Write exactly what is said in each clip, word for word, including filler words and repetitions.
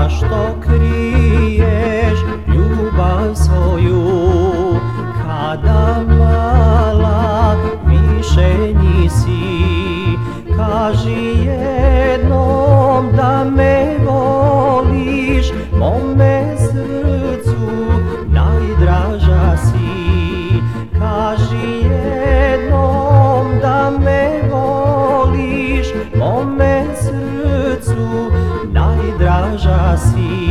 Zašto kriješ ljubav svoju, kada mala više nisi? Kaži jednom da me voliš, mome srcu najdraža si. Kaži jednom da me voliš, mome srcu najdraža si.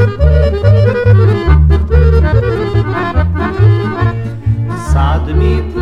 Sad mi